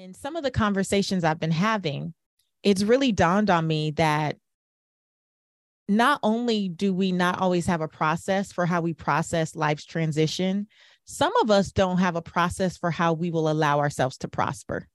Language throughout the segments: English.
in some of the conversations I've been having, it's really dawned on me that not only do we not always have a process for how we process life's transition, some of us don't have a process for how we will allow ourselves to prosper.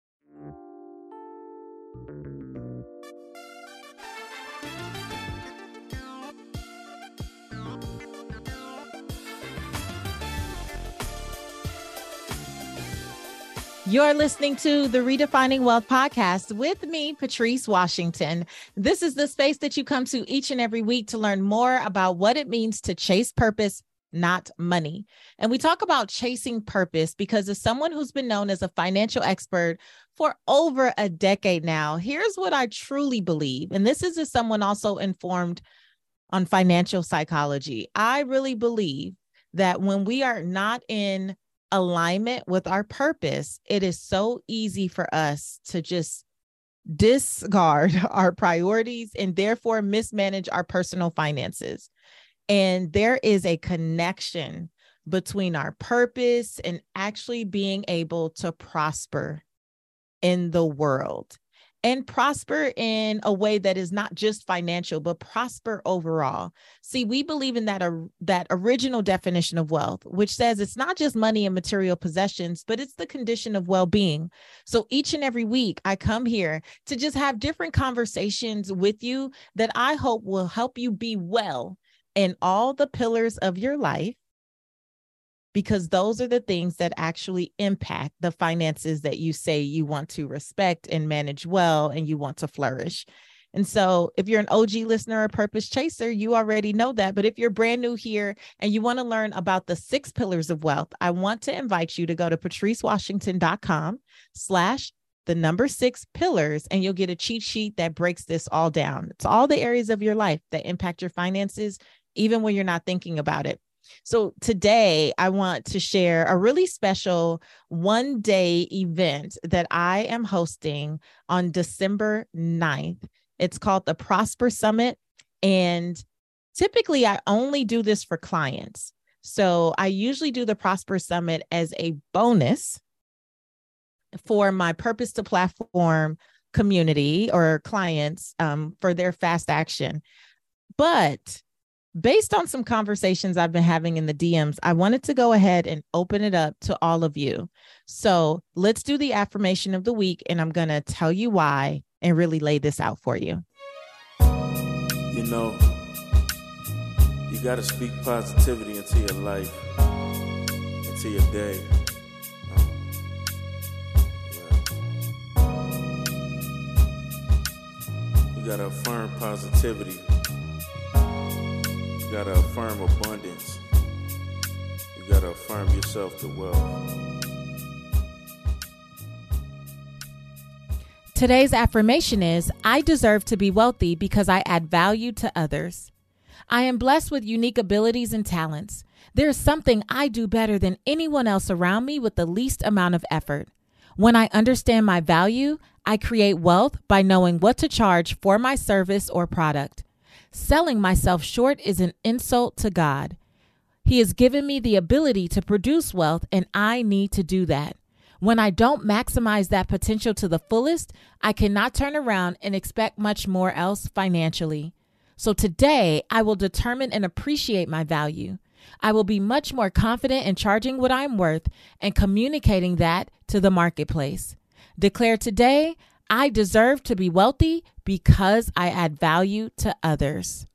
You're listening to the Redefining Wealth podcast with me, Patrice Washington. This is the space that you come to each and every week to learn more about what it means to chase purpose, not money. And we talk about chasing purpose because as someone who's been known as a financial expert for over a decade now, here's what I truly believe. And this is as someone also informed on financial psychology. I really believe that when we are not in alignment with our purpose, it is so easy for us to just discard our priorities and therefore mismanage our personal finances. And there is a connection between our purpose and actually being able to prosper in the world and prosper in a way that is not just financial, but prosper overall. See, we believe in that original definition of wealth, which says it's not just money and material possessions, but it's the condition of well-being. So each and every week I come here to just have different conversations with you that I hope will help you be well in all the pillars of your life, because those are the things that actually impact the finances that you say you want to respect and manage well and you want to flourish. And so if you're an OG listener or purpose chaser, you already know that. But if you're brand new here and you want to learn about the 6 pillars of wealth, I want to invite you to go to patricewashington.com/6 pillars, and you'll get a cheat sheet that breaks this all down. It's all the areas of your life that impact your finances, even when you're not thinking about it. So today I want to share a really special one-day event that I am hosting on December 9th. It's called the Prosper Summit. And typically I only do this for clients. So I usually do the Prosper Summit as a bonus for my Purpose to Platform community or clients for their fast action. But based on some conversations I've been having in the DMs, I wanted to go ahead and open it up to all of you. So let's do the affirmation of the week, and I'm going to tell you why and really lay this out for you. You know, you got to speak positivity into your life, into your day. You got to affirm positivity. You gotta affirm abundance. You gotta affirm yourself to wealth. Today's affirmation is, I deserve to be wealthy because I add value to others. I am blessed with unique abilities and talents. There is something I do better than anyone else around me with the least amount of effort. When I understand my value, I create wealth by knowing what to charge for my service or product. Selling myself short is an insult to God. He has given me the ability to produce wealth, and I need to do that. When I don't maximize that potential to the fullest, I cannot turn around and expect much more else financially. So today, I will determine and appreciate my value. I will be much more confident in charging what I'm worth and communicating that to the marketplace. Declare today, I deserve to be wealthy because I add value to others.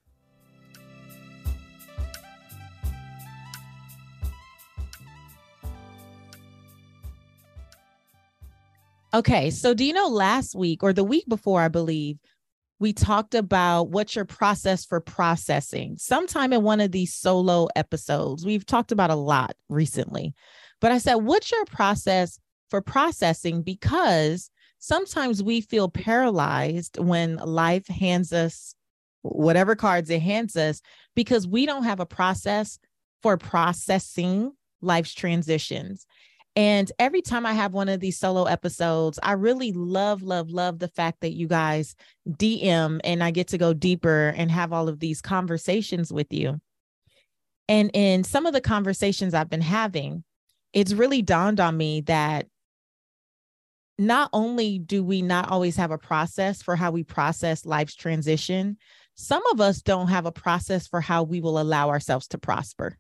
Okay, so do you know last week or the week before, I believe, we talked about what's your process for processing. Sometime in one of these solo episodes, we've talked about a lot recently, but I said, what's your process for processing? Because sometimes we feel paralyzed when life hands us whatever cards it hands us because we don't have a process for processing life's transitions. And every time I have one of these solo episodes, I really love the fact that you guys DM and I get to go deeper and have all of these conversations with you. And in some of the conversations I've been having, it's really dawned on me that not only do we not always have a process for how we process life's transition, some of us don't have a process for how we will allow ourselves to prosper.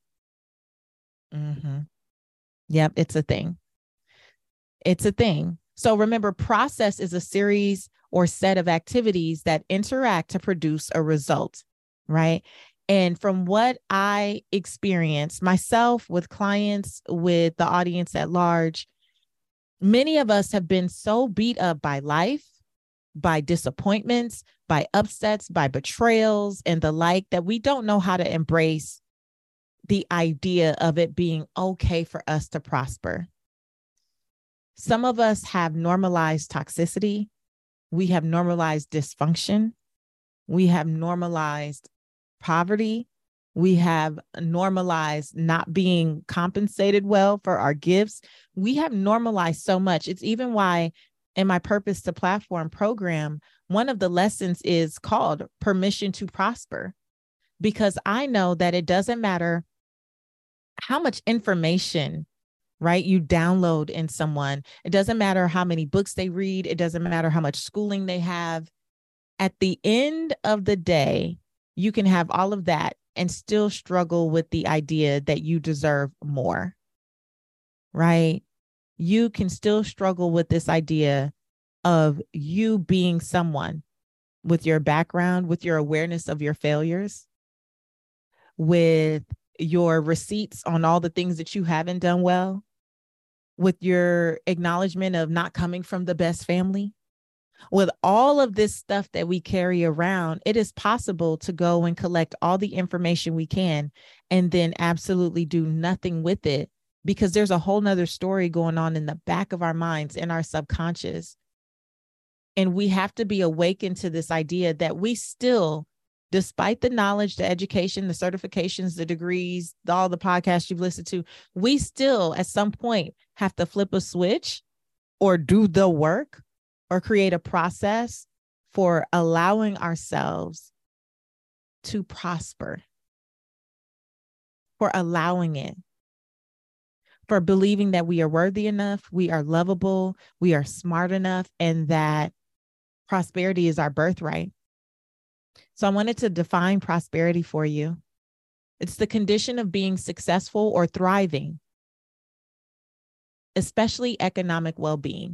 Yep, it's a thing. It's a thing. So remember, process is a series or set of activities that interact to produce a result, right? And from what I experience myself with clients, with the audience at large, many of us have been so beat up by life, by disappointments, by upsets, by betrayals, and the like, that we don't know how to embrace the idea of it being okay for us to prosper. Some of us have normalized toxicity. We have normalized dysfunction. We have normalized poverty. We have normalized not being compensated well for our gifts. We have normalized so much. It's even why in my Purpose to Platform program, one of the lessons is called Permission to Prosper, because I know that it doesn't matter how much information, right, you download in someone. It doesn't matter how many books they read. It doesn't matter how much schooling they have. At the end of the day, you can have all of that and still struggle with the idea that you deserve more, right? You can still struggle with this idea of you being someone with your background, with your awareness of your failures, with your receipts on all the things that you haven't done well, with your acknowledgement of not coming from the best family. With all of this stuff that we carry around, it is possible to go and collect all the information we can and then absolutely do nothing with it, because there's a whole nother story going on in the back of our minds, in our subconscious. And we have to be awakened to this idea that we still, despite the knowledge, the education, the certifications, the degrees, all the podcasts you've listened to, we still at some point have to flip a switch or do the work or create a process for allowing ourselves to prosper, for allowing it, for believing that we are worthy enough, we are lovable, we are smart enough, and that prosperity is our birthright. So I wanted to define prosperity for you. It's the condition of being successful or thriving, especially economic well-being.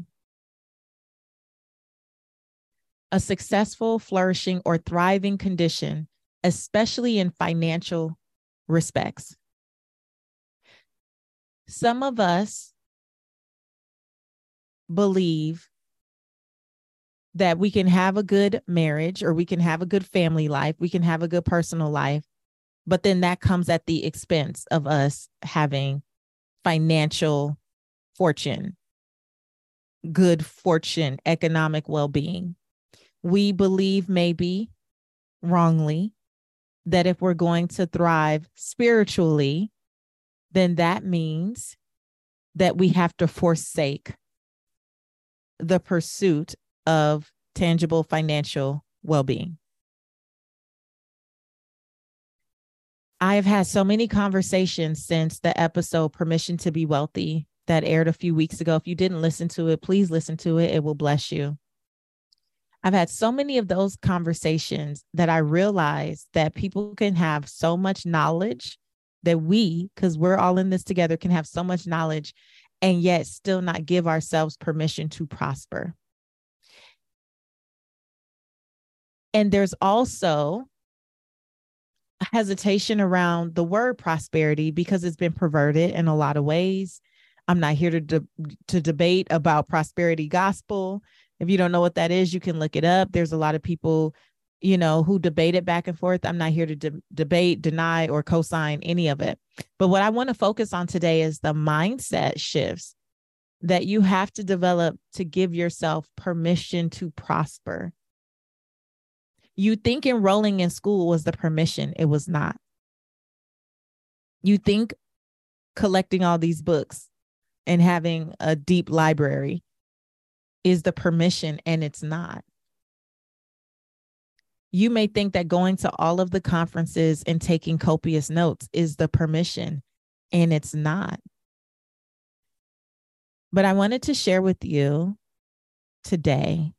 A successful, flourishing, or thriving condition, especially in financial respects. Some of us believe that we can have a good marriage, or we can have a good family life, we can have a good personal life, but then that comes at the expense of us having financial fortune, good fortune, economic well-being. We believe, maybe wrongly, that if we're going to thrive spiritually, then that means that we have to forsake the pursuit of tangible financial well-being. I have had so many conversations since the episode Permission to Be Wealthy that aired a few weeks ago. If you didn't listen to it, please listen to it. It will bless you. I've had so many of those conversations that I realized that people can have so much knowledge, that we, because we're all in this together, can have so much knowledge and yet still not give ourselves permission to prosper. And there's also hesitation around the word prosperity because it's been perverted in a lot of ways. I'm not here to debate about prosperity gospel. If you don't know what that is, you can look it up. There's a lot of people, who debate it back and forth. I'm not here to debate, deny, or co-sign any of it. But what I want to focus on today is the mindset shifts that you have to develop to give yourself permission to prosper. You think enrolling in school was the permission. It was not. You think collecting all these books and having a deep library is the permission, and it's not. You may think that going to all of the conferences and taking copious notes is the permission, and it's not. But I wanted to share with you today.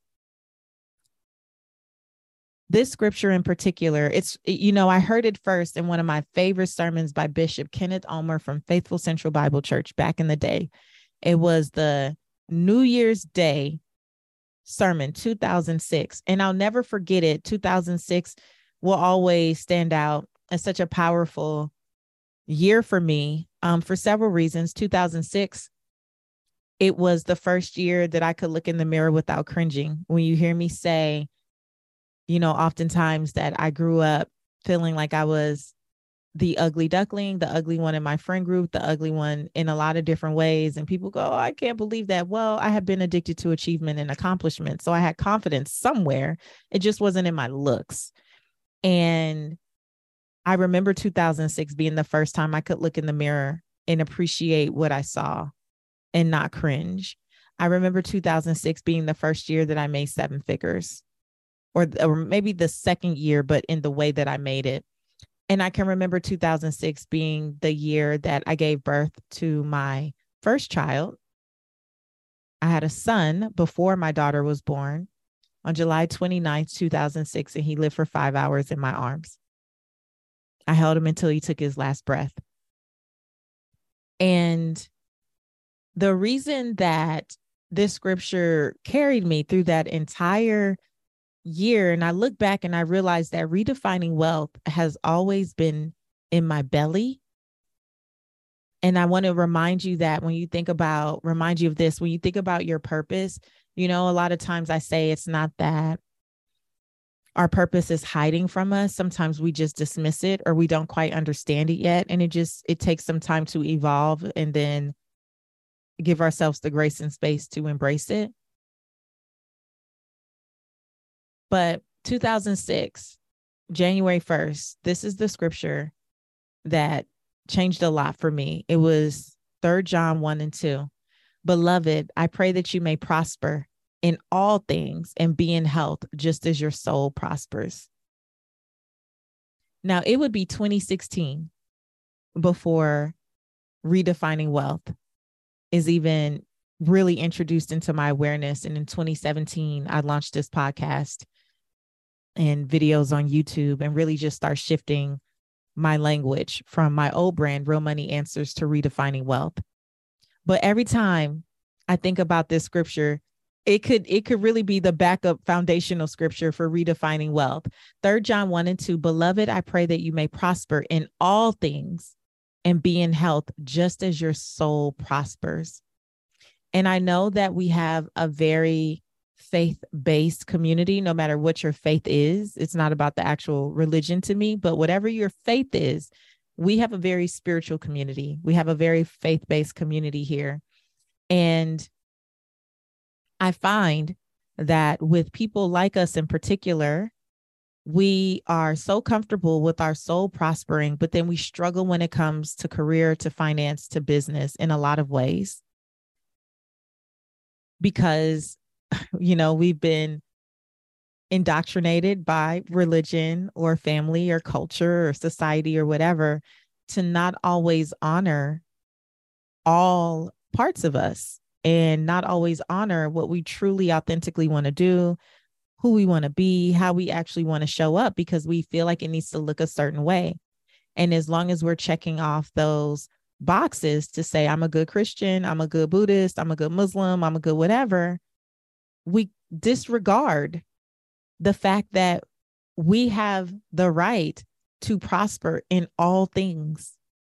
This scripture in particular, I heard it first in one of my favorite sermons by Bishop Kenneth Ulmer from Faithful Central Bible Church back in the day. It was the New Year's Day sermon, 2006. And I'll never forget it. 2006 will always stand out as such a powerful year for me for several reasons. 2006, it was the first year that I could look in the mirror without cringing. When you hear me say, oftentimes that I grew up feeling like I was the ugly duckling, the ugly one in my friend group, the ugly one in a lot of different ways. And people go, oh, I can't believe that. Well, I have been addicted to achievement and accomplishment. So I had confidence somewhere. It just wasn't in my looks. And I remember 2006 being the first time I could look in the mirror and appreciate what I saw and not cringe. I remember 2006 being the first year that I made seven figures, or maybe the second year, but in the way that I made it. And I can remember 2006 being the year that I gave birth to my first child. I had a son before my daughter was born on July 29th, 2006, and he lived for 5 hours in my arms. I held him until he took his last breath. And the reason that this scripture carried me through that entire year, and I look back and I realized that redefining wealth has always been in my belly. And I want to remind you that when you think about your purpose, a lot of times I say it's not that our purpose is hiding from us. Sometimes we just dismiss it or we don't quite understand it yet. And it takes some time to evolve and then give ourselves the grace and space to embrace it. But 2006, January 1st, this is the scripture that changed a lot for me. It was 3 John 1 and 2. Beloved, I pray that you may prosper in all things and be in health, just as your soul prospers. Now, it would be 2016 before redefining wealth is even really introduced into my awareness. And in 2017, I launched this podcast and videos on YouTube and really just start shifting my language from my old brand, Real Money Answers, to redefining wealth. But every time I think about this scripture, it could really be the backup foundational scripture for redefining wealth. 3 John 1 and 2, beloved, I pray that you may prosper in all things and be in health, just as your soul prospers. And I know that we have a very faith-based community, no matter what your faith is. It's not about the actual religion to me, but whatever your faith is, we have a very spiritual community. We have a very faith-based community here. And I find that with people like us in particular, we are so comfortable with our soul prospering, but then we struggle when it comes to career, to finance, to business in a lot of ways. Because, we've been indoctrinated by religion or family or culture or society or whatever to not always honor all parts of us and not always honor what we truly authentically want to do, who we want to be, how we actually want to show up, because we feel like it needs to look a certain way. And as long as we're checking off those boxes to say, I'm a good Christian, I'm a good Buddhist, I'm a good Muslim, I'm a good whatever, we disregard the fact that we have the right to prosper in all things.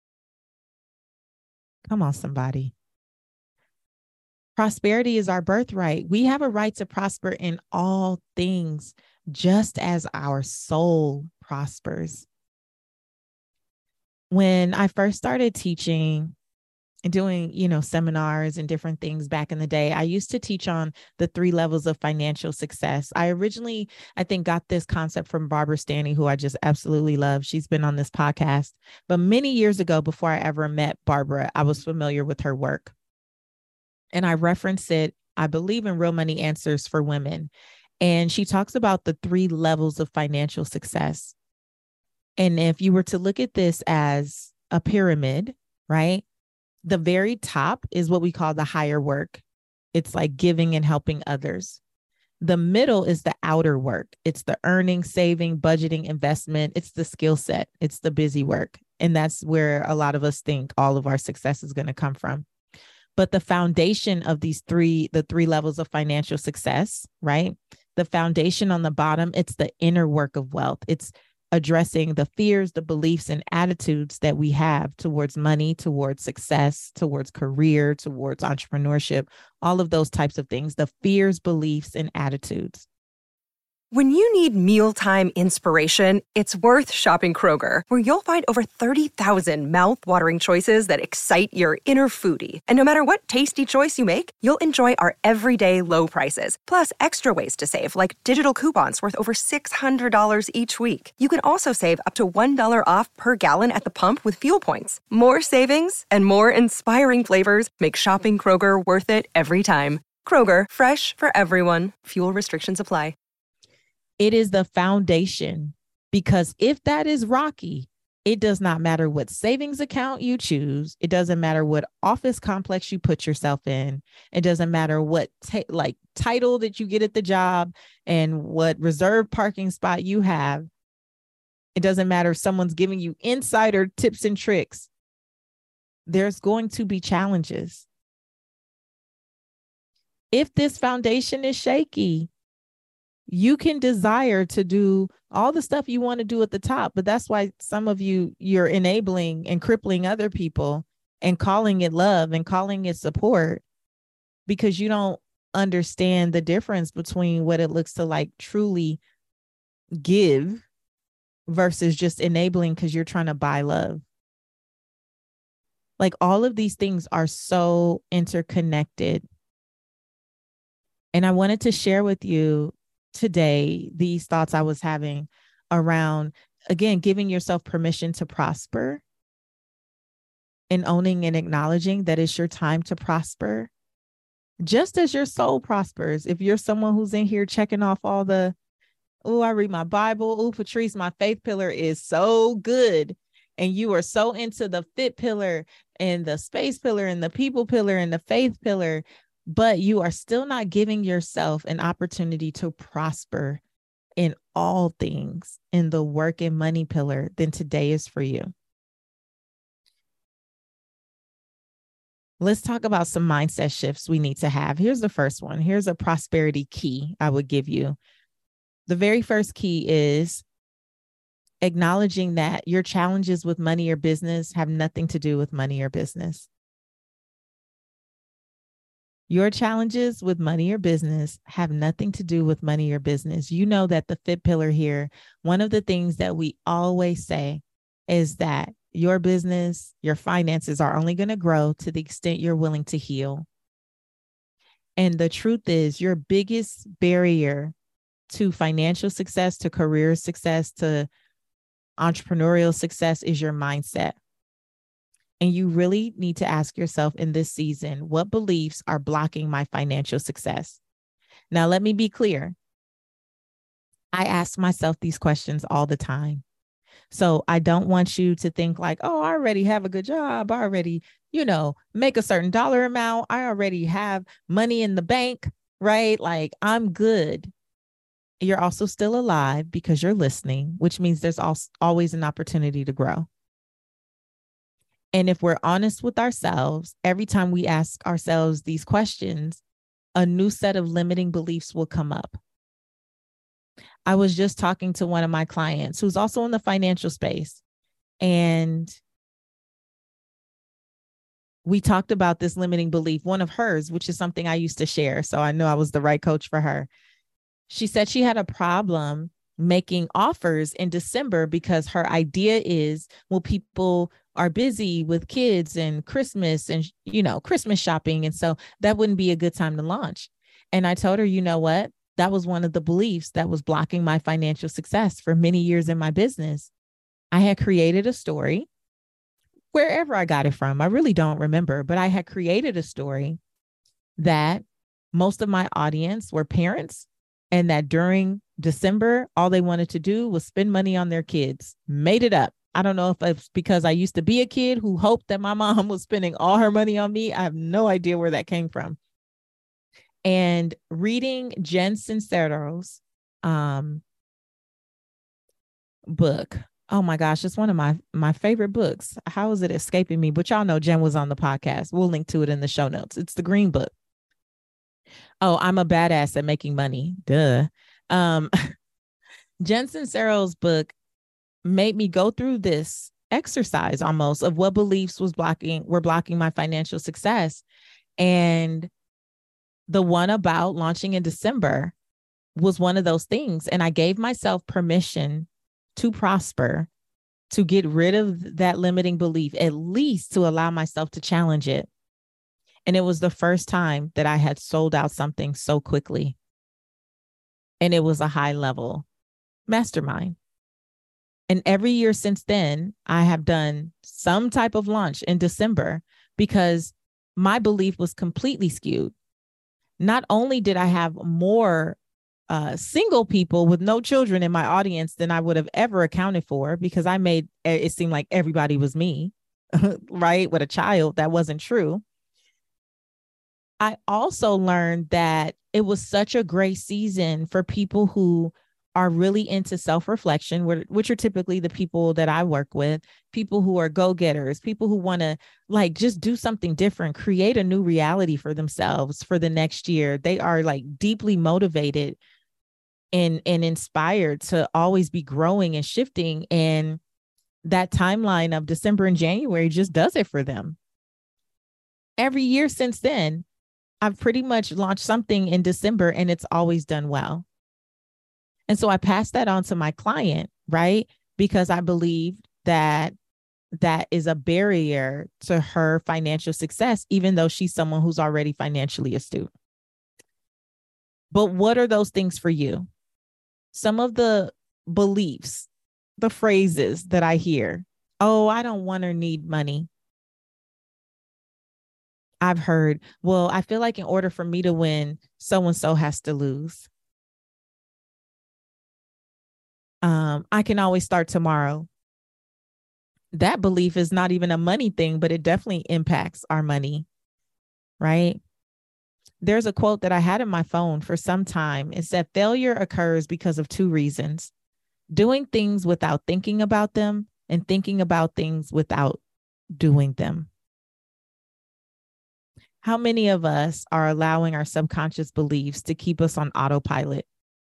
Come on, somebody. Prosperity is our birthright. We have a right to prosper in all things, just as our soul prospers. When I first started teaching and doing, seminars and different things back in the day, I used to teach on the 3 levels of financial success. I originally, got this concept from Barbara Stanny, who I just absolutely love. She's been on this podcast. But many years ago, before I ever met Barbara, I was familiar with her work. And I reference it, I believe, in Real Money Answers for Women. And she talks about the 3 levels of financial success. And if you were to look at this as a pyramid, right, the very top is what we call the higher work. It's like giving and helping others. The middle is the outer work. It's the earning, saving, budgeting, investment. It's the skill set. It's the busy work. And that's where a lot of us think all of our success is going to come from. But the foundation of the three levels of financial success, right? The foundation on the bottom, it's the inner work of wealth. It's addressing the fears, the beliefs, and attitudes that we have towards money, towards success, towards career, towards entrepreneurship, all of those types of things, the fears, beliefs, and attitudes. When you need mealtime inspiration, it's worth shopping Kroger, where you'll find over 30,000 mouth-watering choices that excite your inner foodie. And no matter what tasty choice you make, you'll enjoy our everyday low prices, plus extra ways to save, like digital coupons worth over $600 each week. You can also save up to $1 off per gallon at the pump with fuel points. More savings and more inspiring flavors make shopping Kroger worth it every time. Kroger, fresh for everyone. Fuel restrictions apply. It is the foundation, because if that is rocky, it does not matter what savings account you choose. It doesn't matter what office complex you put yourself in. It doesn't matter what title that you get at the job and what reserved parking spot you have. It doesn't matter if someone's giving you insider tips and tricks. There's going to be challenges. If this foundation is shaky, you can desire to do all the stuff you want to do at the top, but that's why some of you're enabling and crippling other people and calling it love and calling it support, because you don't understand the difference between what it looks to like truly give versus just enabling because you're trying to buy love. Like, all of these things are so interconnected. And I wanted to share with you today these thoughts I was having around, again, giving yourself permission to prosper and owning and acknowledging that it's your time to prosper, just as your soul prospers. If you're someone who's in here checking off all the, oh, I read my Bible, oh, Patrice, my faith pillar is so good, and you are so into the fit pillar and the space pillar and the people pillar and the faith pillar, but you are still not giving yourself an opportunity to prosper in all things in the work and money pillar, then today is for you. Let's talk about some mindset shifts we need to have. Here's the first one. Here's a prosperity key I would give you. The very first key is acknowledging that your challenges with money or business have nothing to do with money or business. Your challenges with money or business have nothing to do with money or business. You know that the fit pillar here, one of the things that we always say is that your business, your finances are only going to grow to the extent you're willing to heal. And the truth is, your biggest barrier to financial success, to career success, to entrepreneurial success is your mindset. And you really need to ask yourself in this season, what beliefs are blocking my financial success? Now, let me be clear. I ask myself these questions all the time. So I don't want you to think like, oh, I already have a good job. I already, make a certain dollar amount. I already have money in the bank, right? Like, I'm good. You're also still alive because you're listening, which means there's always an opportunity to grow. And if we're honest with ourselves, every time we ask ourselves these questions, a new set of limiting beliefs will come up. I was just talking to one of my clients who's also in the financial space, and we talked about this limiting belief, one of hers, which is something I used to share. So I know I was the right coach for her. She said she had a problem making offers in December because her idea is, well, people are busy with kids and Christmas and, Christmas shopping. And so that wouldn't be a good time to launch. And I told her, you know what? That was one of the beliefs that was blocking my financial success for many years in my business. I had created a story, wherever I got it from, I really don't remember, but I had created a story that most of my audience were parents, and that during December, all they wanted to do was spend money on their kids. Made it up. I don't know if it's because I used to be a kid who hoped that my mom was spending all her money on me. I have no idea where that came from. And reading Jen Sincero's book. Oh my gosh, it's one of my favorite books. How is it escaping me? But y'all know Jen was on the podcast. We'll link to it in the show notes. It's the Green Book. Oh, I'm a badass at making money. Duh. Jen Sincero's book made me go through this exercise almost of what beliefs were blocking my financial success. And the one about launching in December was one of those things. And I gave myself permission to prosper, to get rid of that limiting belief, at least to allow myself to challenge it. And it was the first time that I had sold out something so quickly. And it was a high level mastermind. And every year since then, I have done some type of launch in December because my belief was completely skewed. Not only did I have more single people with no children in my audience than I would have ever accounted for, because I made it seem like everybody was me, right? With a child. That wasn't true. I also learned that it was such a great season for people who are really into self-reflection, which are typically the people that I work with, people who are go-getters, people who want to like just do something different, create a new reality for themselves for the next year. They are like deeply motivated and inspired to always be growing and shifting. And that timeline of December and January just does it for them. Every year since then, I've pretty much launched something in December and it's always done well. And so I passed that on to my client, right? Because I believed that that is a barrier to her financial success, even though she's someone who's already financially astute. But what are those things for you? Some of the beliefs, the phrases that I hear, oh, I don't want or need money. I've heard, well, I feel like in order for me to win, so-and-so has to lose. I can always start tomorrow. That belief is not even a money thing, but it definitely impacts our money, right? There's a quote that I had in my phone for some time. It said, failure occurs because of two reasons: doing things without thinking about them and thinking about things without doing them. How many of us are allowing our subconscious beliefs to keep us on autopilot?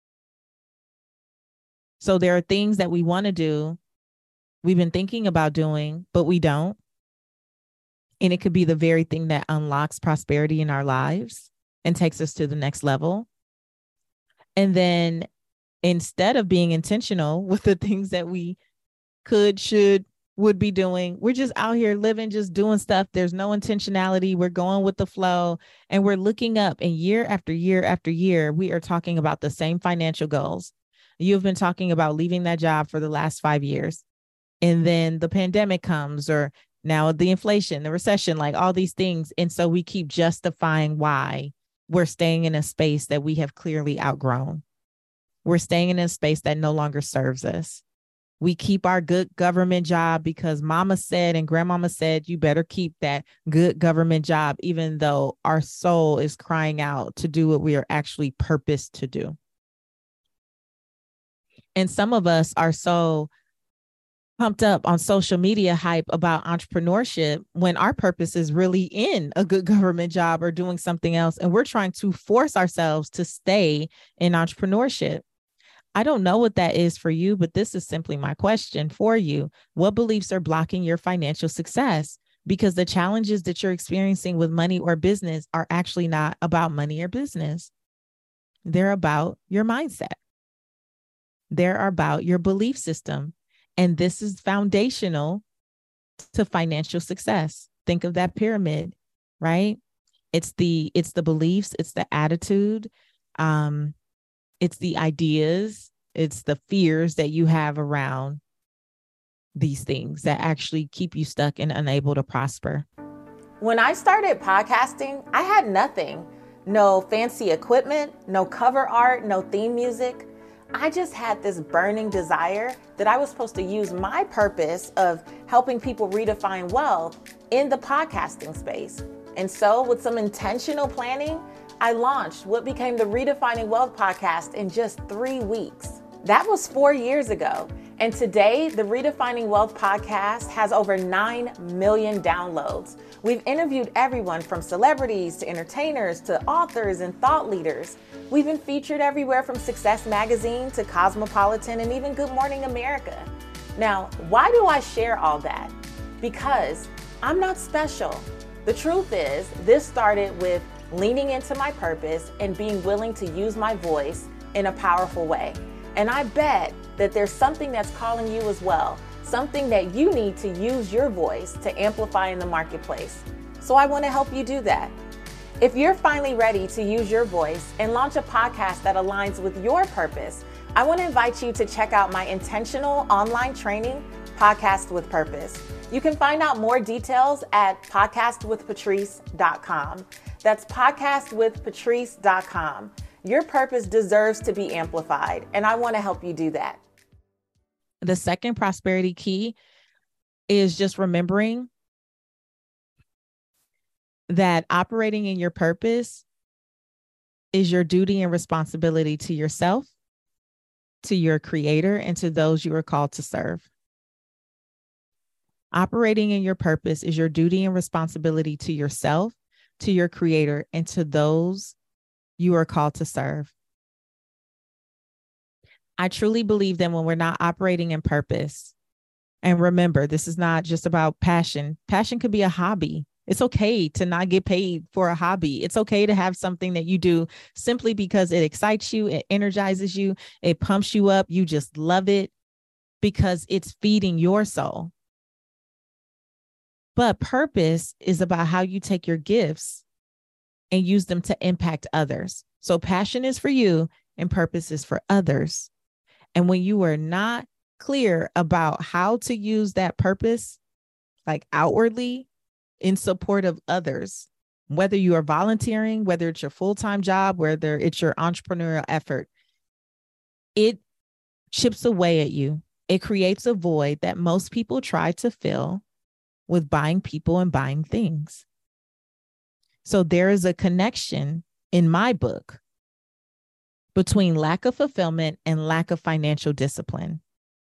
So there are things that we want to do, we've been thinking about doing, but we don't. And it could be the very thing that unlocks prosperity in our lives and takes us to the next level. And then instead of being intentional with the things that we could, should, would be doing, we're just out here living, just doing stuff. There's no intentionality. We're going with the flow and we're looking up, and year after year after year, we are talking about the same financial goals. You've been talking about leaving that job for the last 5 years. And then the pandemic comes, or now the inflation, the recession, like all these things. And so we keep justifying why we're staying in a space that we have clearly outgrown. We're staying in a space that no longer serves us. We keep our good government job because mama said and grandmama said, you better keep that good government job, even though our soul is crying out to do what we are actually purposed to do. And some of us are so pumped up on social media hype about entrepreneurship when our purpose is really in a good government job or doing something else. And we're trying to force ourselves to stay in entrepreneurship. I don't know what that is for you, but this is simply my question for you. What beliefs are blocking your financial success? Because the challenges that you're experiencing with money or business are actually not about money or business. They're about your mindset. They're about your belief system. And this is foundational to financial success. Think of that pyramid, right? It's the beliefs, it's the attitude, it's the ideas, it's the fears that you have around these things that actually keep you stuck and unable to prosper. When I started podcasting, I had nothing. No fancy equipment, no cover art, no theme music. I just had this burning desire that I was supposed to use my purpose of helping people redefine wealth in the podcasting space. And so with some intentional planning, I launched what became the Redefining Wealth podcast in just 3 weeks. That was 4 years ago. And today, the Redefining Wealth podcast has over 9 million downloads. We've interviewed everyone from celebrities to entertainers to authors and thought leaders. We've been featured everywhere from Success Magazine to Cosmopolitan and even Good Morning America. Now, why do I share all that? Because I'm not special. The truth is, this started with leaning into my purpose and being willing to use my voice in a powerful way. And I bet that there's something that's calling you as well, something that you need to use your voice to amplify in the marketplace. So I want to help you do that. If you're finally ready to use your voice and launch a podcast that aligns with your purpose, I want to invite you to check out my intentional online training, Podcast with Purpose. You can find out more details at podcastwithpatrice.com. That's podcastwithpatrice.com. Your purpose deserves to be amplified, and I want to help you do that. The second prosperity key is just remembering that operating in your purpose is your duty and responsibility to yourself, to your creator, and to those you are called to serve. Operating in your purpose is your duty and responsibility to yourself, to your creator, and to those you are called to serve. I truly believe that when we're not operating in purpose, and remember, this is not just about passion. Passion could be a hobby. It's okay to not get paid for a hobby. It's okay to have something that you do simply because it excites you, it energizes you, it pumps you up. You just love it because it's feeding your soul. But purpose is about how you take your gifts and use them to impact others. So passion is for you and purpose is for others. And when you are not clear about how to use that purpose, like outwardly in support of others, whether you are volunteering, whether it's your full-time job, whether it's your entrepreneurial effort, it chips away at you. It creates a void that most people try to fill with buying people and buying things. So there is a connection in my book between lack of fulfillment and lack of financial discipline.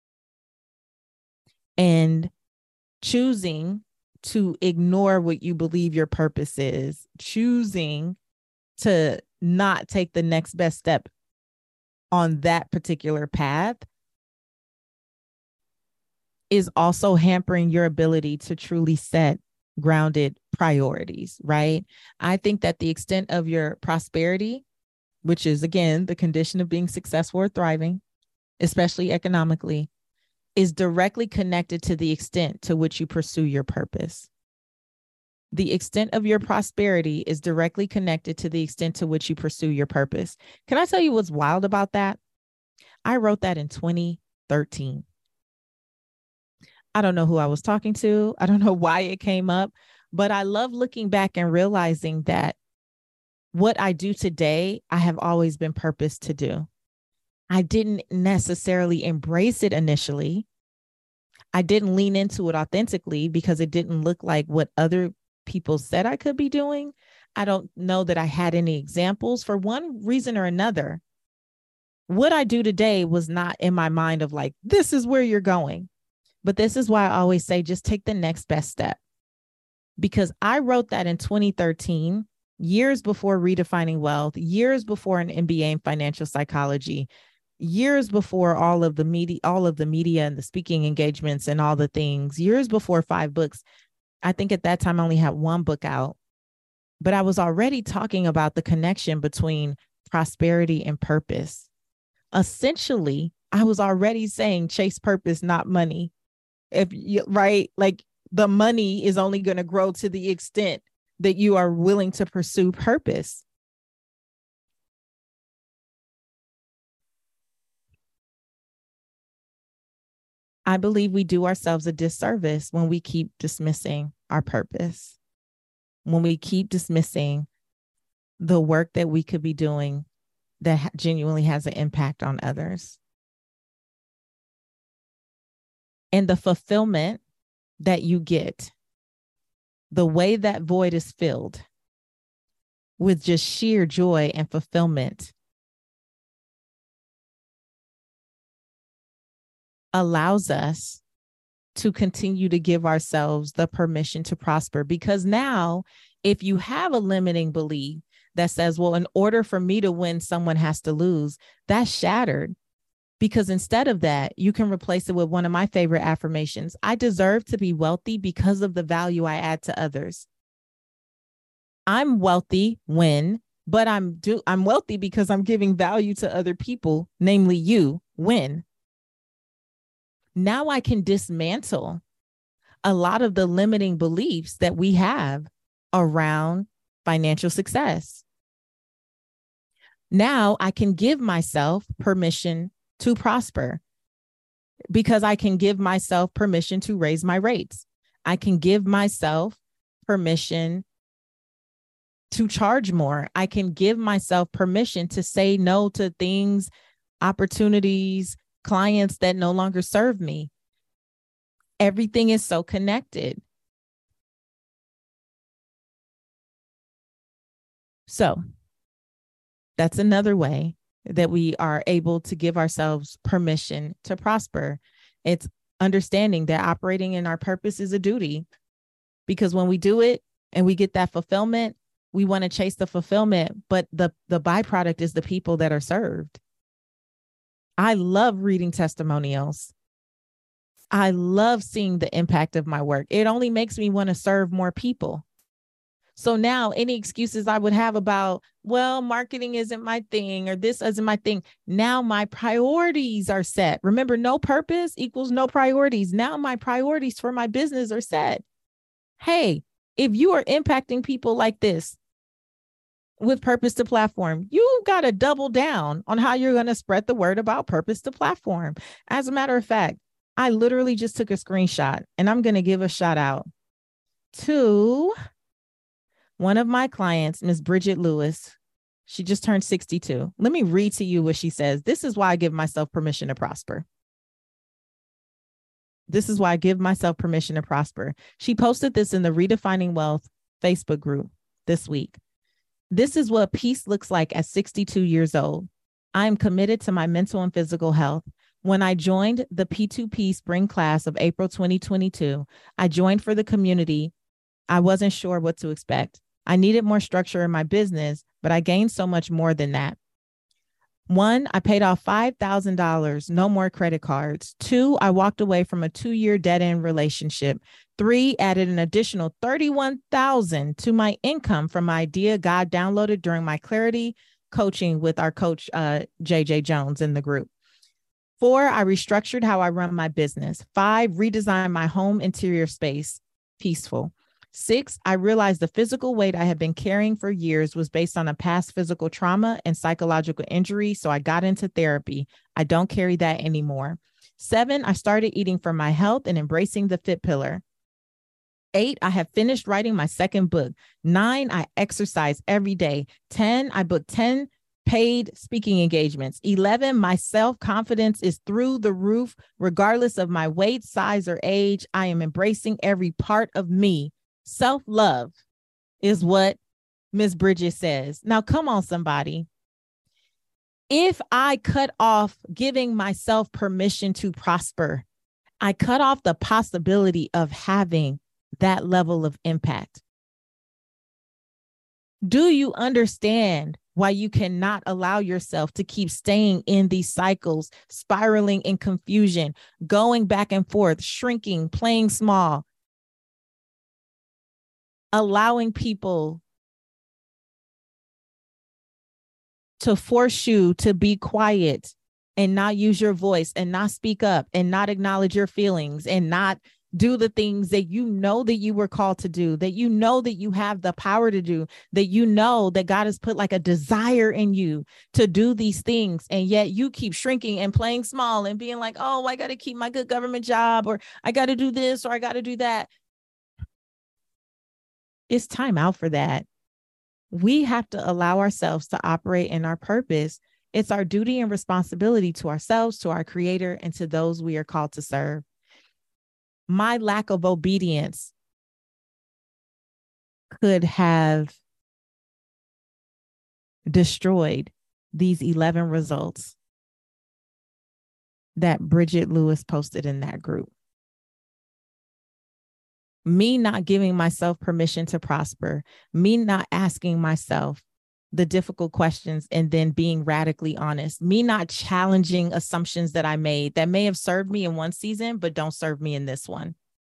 And choosing to ignore what you believe your purpose is, choosing to not take the next best step on that particular path is also hampering your ability to truly set grounded priorities, right? I think that the extent of your prosperity, which is, again, the condition of being successful or thriving, especially economically, is directly connected to the extent to which you pursue your purpose. The extent of your prosperity is directly connected to the extent to which you pursue your purpose. Can I tell you what's wild about that? I wrote that in 2013. I don't know who I was talking to. I don't know why it came up, but I love looking back and realizing that what I do today, I have always been purposed to do. I didn't necessarily embrace it initially. I didn't lean into it authentically because it didn't look like what other people said I could be doing. I don't know that I had any examples for one reason or another. What I do today was not in my mind of like, this is where you're going. But this is why I always say, just take the next best step. Because I wrote that in 2013, years before Redefining Wealth, years before an MBA in financial psychology, years before all of the media and the speaking engagements and all the things, years before 5 books. I think at that time I only had 1 book out, but I was already talking about the connection between prosperity and purpose. Essentially, I was already saying chase purpose, not money. If you, right, like the money is only going to grow to the extent that you are willing to pursue purpose. I believe we do ourselves a disservice when we keep dismissing our purpose, when we keep dismissing the work that we could be doing that genuinely has an impact on others. And the fulfillment that you get, the way that void is filled, with just sheer joy and fulfillment allows us to continue to give ourselves the permission to prosper. Because now, if you have a limiting belief that says, well, in order for me to win, someone has to lose, that's shattered. Because instead of that, you can replace it with one of my favorite affirmations. I deserve to be wealthy because of the value I add to others. I'm wealthy but I'm wealthy because I'm giving value to other people, namely you, when. Now I can dismantle a lot of the limiting beliefs that we have around financial success. Now I can give myself permission to prosper because I can give myself permission to raise my rates. I can give myself permission to charge more. I can give myself permission to say no to things, opportunities, clients that no longer serve me. Everything is so connected. So that's another way that we are able to give ourselves permission to prosper. It's understanding that operating in our purpose is a duty, because when we do it and we get that fulfillment, we want to chase the fulfillment, but the byproduct is the people that are served. I love reading testimonials. I love seeing the impact of my work. It only makes me want to serve more people. So now any excuses I would have about, well, marketing isn't my thing or this isn't my thing. Now my priorities are set. Remember, no purpose equals no priorities. Now my priorities for my business are set. Hey, if you are impacting people like this with Purpose to Platform, you got to double down on how you're going to spread the word about Purpose to Platform. As a matter of fact, I literally just took a screenshot and I'm going to give a shout out to one of my clients, Miss Bridget Lewis. She just turned 62. Let me read to you what she says. This is why I give myself permission to prosper. This is why I give myself permission to prosper. She posted this in the Redefining Wealth Facebook group this week. This is what peace looks like at 62 years old. I am committed to my mental and physical health. When I joined the P2P spring class of April 2022, I joined for the community. I wasn't sure what to expect. I needed more structure in my business, but I gained so much more than that. 1, I paid off $5,000, no more credit cards. 2, I walked away from a 2-year dead-end relationship. 3, added an additional $31,000 to my income from my idea God downloaded during my clarity coaching with our coach, JJ Jones, in the group. 4, I restructured how I run my business. 5, redesigned my home interior space, peaceful. 6, I realized the physical weight I had been carrying for years was based on a past physical trauma and psychological injury, so I got into therapy. I don't carry that anymore. 7, I started eating for my health and embracing the fit pillar. 8, I have finished writing my second book. 9, I exercise every day. 10, I booked 10 paid speaking engagements. 11, my self-confidence is through the roof, regardless of my weight, size, or age. I am embracing every part of me. Self-love is what Miss Bridget says. Now, come on, somebody. If I cut off giving myself permission to prosper, I cut off the possibility of having that level of impact. Do you understand why you cannot allow yourself to keep staying in these cycles, spiraling in confusion, going back and forth, shrinking, playing small, allowing people to force you to be quiet and not use your voice and not speak up and not acknowledge your feelings and not do the things that you know that you were called to do, that you know that you have the power to do, that you know that God has put like a desire in you to do these things. And yet you keep shrinking and playing small and being like, oh, I got to keep my good government job, or I got to do this, or I got to do that. It's time out for that. We have to allow ourselves to operate in our purpose. It's our duty and responsibility to ourselves, to our Creator, and to those we are called to serve. My lack of obedience could have destroyed these 11 results that Bridget Lewis posted in that group. Me not giving myself permission to prosper, me not asking myself the difficult questions and then being radically honest, me not challenging assumptions that I made that may have served me in one season, but don't serve me in this one.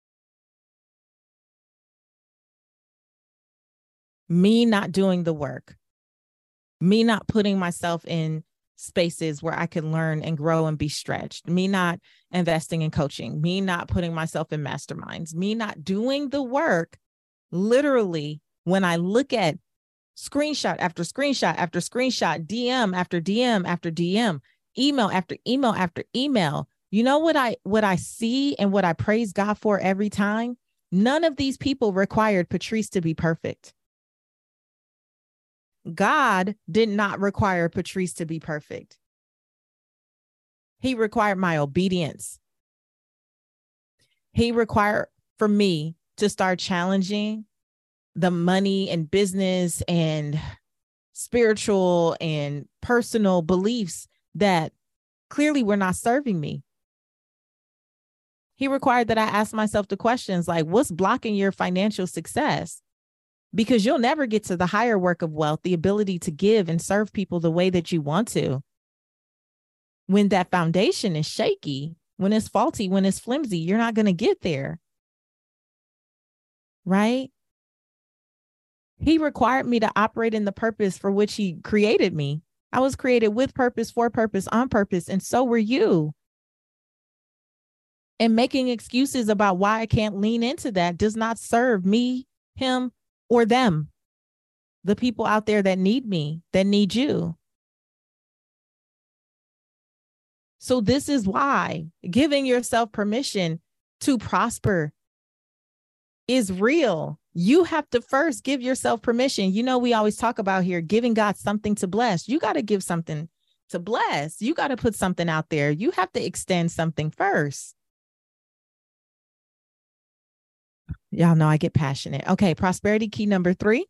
Me not doing the work, me not putting myself in spaces where I can learn and grow and be stretched, me not investing in coaching, me not putting myself in masterminds, me not doing the work. Literally, when I look at screenshot after screenshot after screenshot, DM after DM after DM, email after email after email, you know what I see and what I praise God for every time? None of these people required Patrice to be perfect. God did not require Patrice to be perfect. He required my obedience. He required for me to start challenging the money and business and spiritual and personal beliefs that clearly were not serving me. He required that I ask myself the questions like, what's blocking your financial success? Because you'll never get to the higher work of wealth, the ability to give and serve people the way that you want to, when that foundation is shaky, when it's faulty, when it's flimsy. You're not going to get there. Right? He required me to operate in the purpose for which he created me. I was created with purpose, for purpose, on purpose, and so were you. And making excuses about why I can't lean into that does not serve me, him, or them, the people out there that need me, that need you. So this is why giving yourself permission to prosper is real. You have to first give yourself permission. You know, we always talk about here, giving God something to bless. You got to give something to bless. You got to put something out there. You have to extend something first. Y'all know I get passionate. Okay, prosperity key number 3.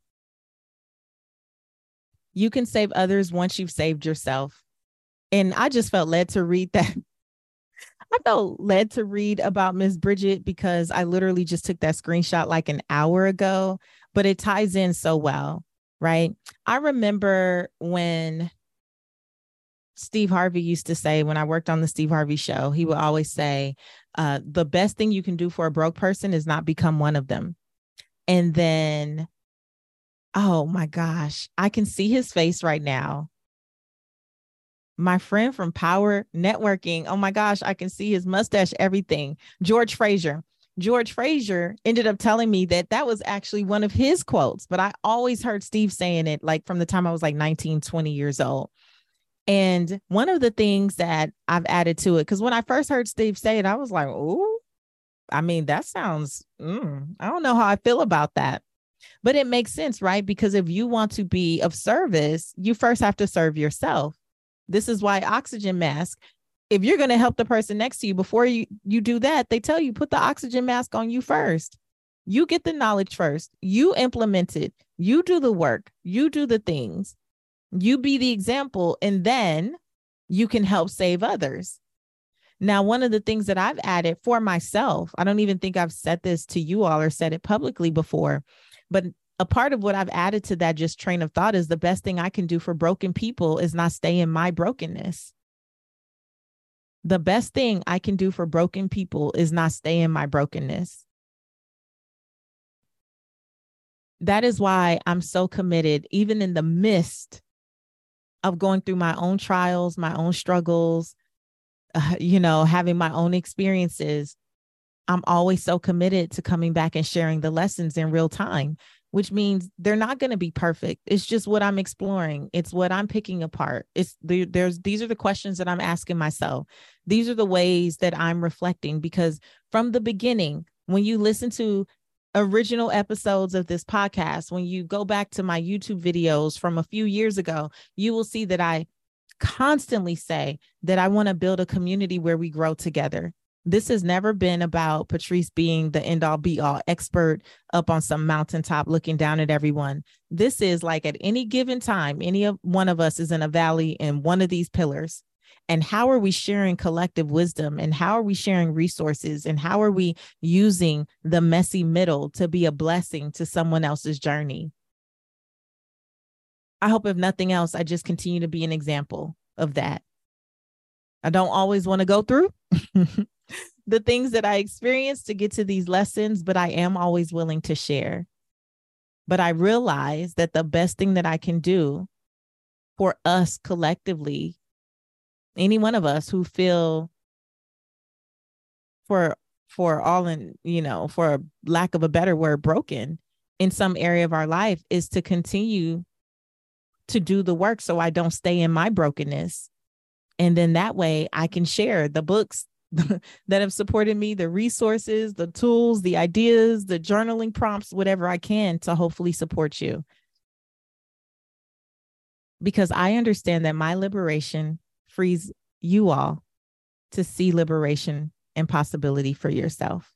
You can save others once you've saved yourself. And I just felt led to read that. I felt led to read about Miss Bridget because I literally just took that screenshot like an hour ago, but it ties in so well, right? I remember when Steve Harvey used to say, when I worked on the Steve Harvey show, he would always say, the best thing you can do for a broke person is not become one of them. And then, oh my gosh, I can see his face right now. My friend from Power Networking. Oh my gosh, I can see his mustache, everything. George Fraser. George Fraser ended up telling me that that was actually one of his quotes, but I always heard Steve saying it like from the time I was like 19, 20 years old. And one of the things that I've added to it, because when I first heard Steve say it, I was like, oh, I mean, that sounds, I don't know how I feel about that. But it makes sense, right? Because if you want to be of service, you first have to serve yourself. This is why oxygen mask, if you're going to help the person next to you, before you do that, they tell you, put the oxygen mask on you first. You get the knowledge first. You implement it. You do the work. You do the things. You be the example, and then you can help save others. Now, one of the things that I've added for myself, I don't even think I've said this to you all or said it publicly before, but a part of what I've added to that just train of thought is the best thing I can do for broken people is not stay in my brokenness. The best thing I can do for broken people is not stay in my brokenness. That is why I'm so committed, even in the midst of going through my own trials, my own struggles, having my own experiences. I'm always so committed to coming back and sharing the lessons in real time, which means they're not going to be perfect. It's just what I'm exploring. It's what I'm picking apart. These are the questions that I'm asking myself. These are the ways that I'm reflecting, because from the beginning, when you listen to original episodes of this podcast, when you go back to my YouTube videos from a few years ago, you will see that I constantly say that I want to build a community where we grow together. This has never been about Patrice being the end all be all expert up on some mountaintop looking down at everyone. This is like at any given time, one of us is in a valley in one of these pillars. And how are we sharing collective wisdom? And how are we sharing resources? And how are we using the messy middle to be a blessing to someone else's journey? I hope if nothing else, I just continue to be an example of that. I don't always want to go through the things that I experienced to get to these lessons, but I am always willing to share. But I realize that the best thing that I can do for us collectively, any one of us who feel for all in, for lack of a better word, broken in some area of our life, is to continue to do the work so I don't stay in my brokenness. And then that way I can share the books that have supported me, the resources, the tools, the ideas, the journaling prompts, whatever I can to hopefully support you. Because I understand that my liberation frees you all to see liberation and possibility for yourself.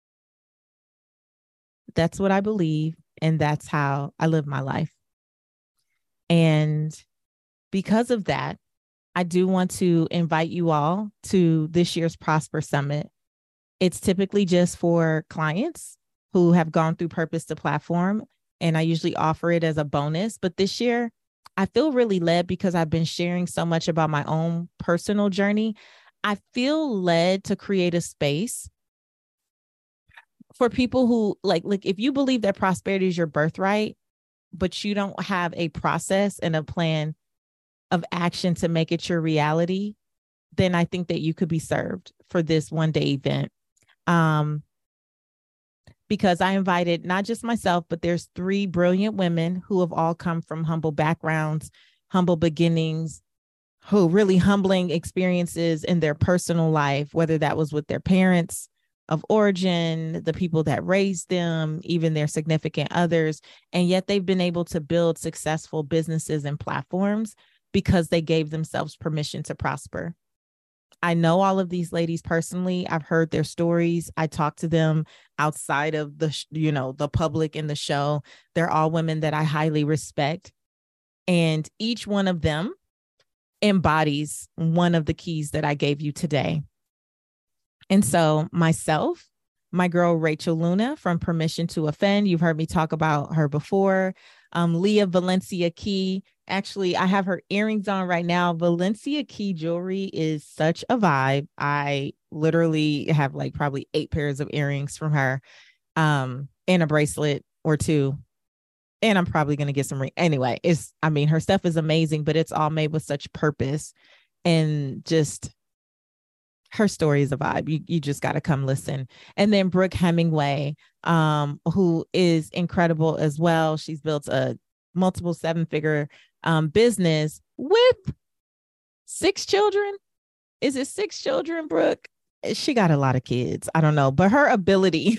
That's what I believe, and that's how I live my life. And because of that, I do want to invite you all to this year's Prosper Summit. It's typically just for clients who have gone through Purpose to Platform, and I usually offer it as a bonus. But this year, I feel really led because I've been sharing so much about my own personal journey. I feel led to create a space for people who like if you believe that prosperity is your birthright, but you don't have a process and a plan of action to make it your reality, then I think that you could be served for this one-day event. Because I invited not just myself, but there's 3 brilliant women who have all come from humble backgrounds, humble beginnings, who really humbling experiences in their personal life, whether that was with their parents of origin, the people that raised them, even their significant others. And yet they've been able to build successful businesses and platforms because they gave themselves permission to prosper. I know all of these ladies personally. I've heard their stories. I talk to them outside of the public and the show. They're all women that I highly respect. And each one of them embodies one of the keys that I gave you today. And so myself, my girl, Rachel Luna from Permission to Offend. You've heard me talk about her before. Leah Valencia Key. Actually, I have her earrings on right now. Valencia Key jewelry is such a vibe. I literally have like probably 8 pairs of earrings from her, and a bracelet or 2. And I'm probably going to get some ring. Anyway, her stuff is amazing, but it's all made with such purpose, and just her story is a vibe. You just got to come listen. And then Brooke Hemingway, who is incredible as well. She's built a multiple 7-figure business with 6 children. Is it 6 children, Brooke? She got a lot of kids. I don't know, but her ability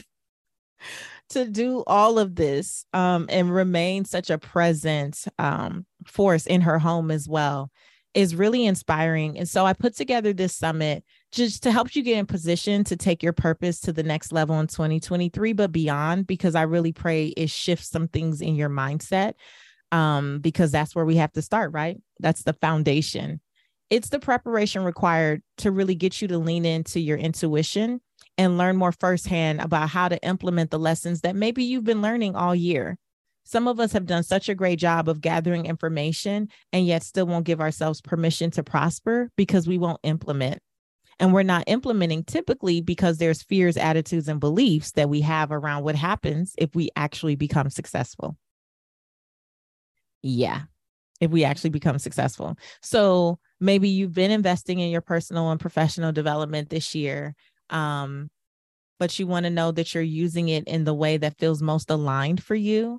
to do all of this and remain such a present force in her home as well is really inspiring. And so I put together this summit just to help you get in position to take your purpose to the next level in 2023, but beyond, because I really pray it shifts some things in your mindset, because that's where we have to start, right? That's the foundation. It's the preparation required to really get you to lean into your intuition and learn more firsthand about how to implement the lessons that maybe you've been learning all year. Some of us have done such a great job of gathering information and yet still won't give ourselves permission to prosper because we won't implement. And we're not implementing typically because there's fears, attitudes, and beliefs that we have around what happens if we actually become successful. Yeah, if we actually become successful. So maybe you've been investing in your personal and professional development this year, but you want to know that you're using it in the way that feels most aligned for you.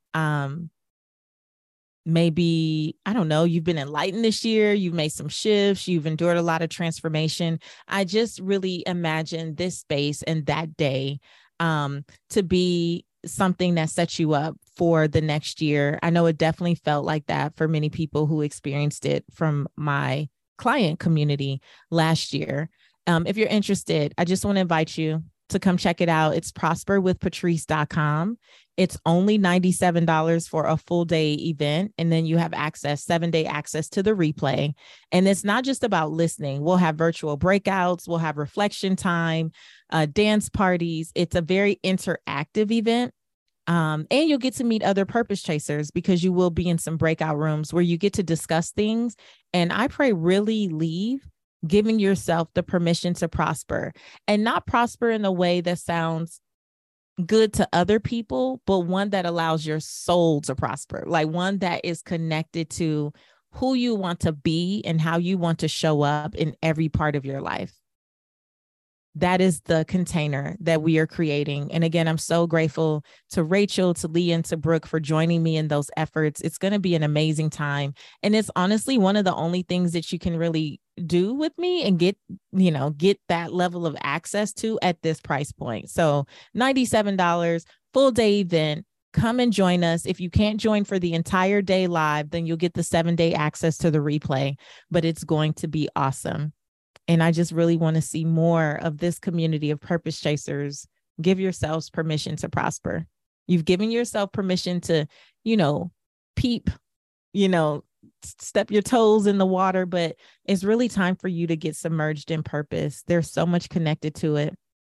Maybe, I don't know, you've been enlightened this year. You've made some shifts. You've endured a lot of transformation. I just really imagine this space and that day to be something that sets you up for the next year. I know it definitely felt like that for many people who experienced it from my client community last year. If you're interested, I just want to invite you to come check it out. It's prosperwithpatrice.com. It's only $97 for a full day event. And then you have 7-day access to the replay. And it's not just about listening. We'll have virtual breakouts. We'll have reflection time, dance parties. It's a very interactive event. And you'll get to meet other purpose chasers because you will be in some breakout rooms where you get to discuss things. And I pray really leave giving yourself the permission to prosper, and not prosper in a way that sounds good to other people, but one that allows your soul to prosper, like one that is connected to who you want to be and how you want to show up in every part of your life. That is the container that we are creating. And again, I'm so grateful to Rachel, to Leah, and to Brooke for joining me in those efforts. It's going to be an amazing time. And it's honestly one of the only things that you can really do with me and get that level of access to at this price point. So $97, full day event. Come and join us. If you can't join for the entire day live, then you'll get the 7-day access to the replay, but it's going to be awesome. And I just really want to see more of this community of purpose chasers. Give yourselves permission to prosper. You've given yourself permission to, peep, step your toes in the water, but it's really time for you to get submerged in purpose. There's so much connected to it.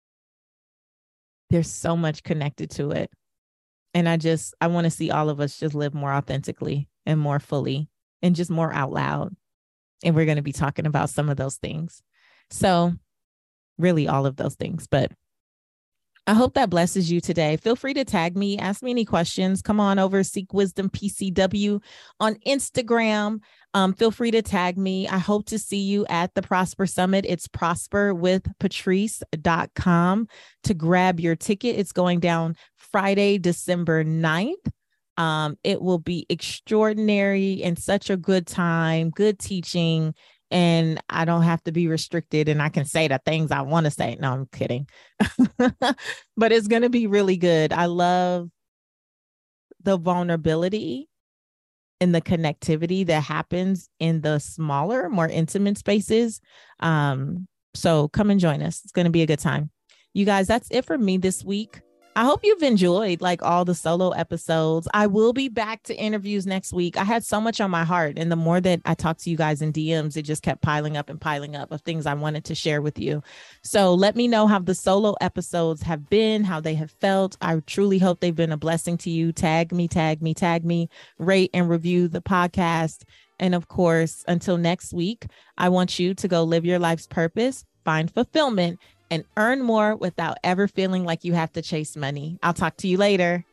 And I want to see all of us just live more authentically and more fully and just more out loud. And we're going to be talking about some of those things. So really all of those things, but I hope that blesses you today. Feel free to tag me, ask me any questions. Come on over, Seek Wisdom PCW on Instagram. Feel free to tag me. I hope to see you at the Prosper Summit. It's prosperwithpatrice.com to grab your ticket. It's going down Friday, December 9th. It will be extraordinary and such a good time, good teaching, and I don't have to be restricted and I can say the things I want to say. No, I'm kidding. But it's going to be really good. I love the vulnerability and the connectivity that happens in the smaller, more intimate spaces. So come and join us. It's going to be a good time. You guys, that's it for me this week. I hope you've enjoyed all the solo episodes. I will be back to interviews next week. I had so much on my heart. And the more that I talked to you guys in DMs, it just kept piling up of things I wanted to share with you. So let me know how the solo episodes have been, how they have felt. I truly hope they've been a blessing to you. Tag me, rate and review the podcast. And of course, until next week, I want you to go live your life's purpose, find fulfillment, and earn more without ever feeling like you have to chase money. I'll talk to you later.